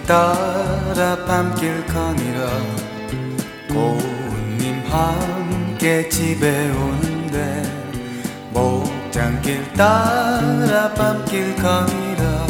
따라 밤길 거니라 고운님 함께 집에 오는데 목장길 따라 밤길 거니라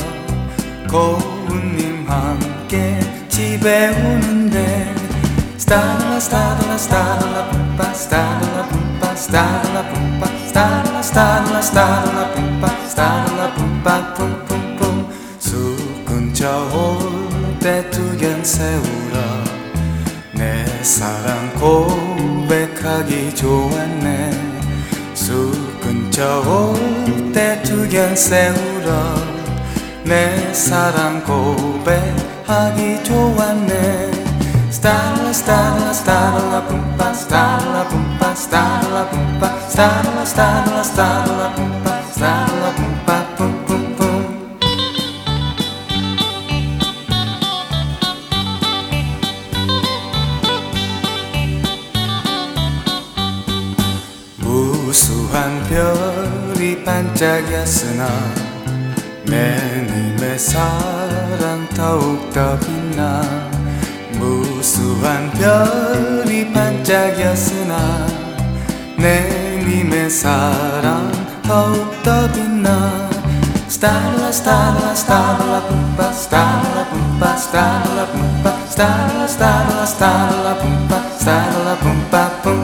고운님 함께 집에 오는데 스타라 스타라 스타라 뿜빠 스타라 뿜빠 스타라 뿜빠 스타라 스타라 스타라 뿜빠 스타라 뿜빠 뿜뿜뿜 숲 근처 올 때 두견 세우라 내 사랑 고백하기 좋았네 숲 근처 올 때 두견 세우라 내 사랑 고백하기 좋았네 스타라 스타라 스타라 뿜빠 스타라 뿜빠 스타라 뿜빠 스타라 스타라 스타라 뿜빠 스타라 뿜빠 뿜뿜뿜 무수한 별이 반짝였으나 내 님의 사랑 더욱더 빛나 무수한 별이 반짝였으나 내 님의 사랑 더욱더 빛나 스타라 스타라 스타라 뿜빠 스타라 뿜빠 스타라 뿜빠 스타라 스타라 스타라 뿜빠 스타라 뿜빠 뿜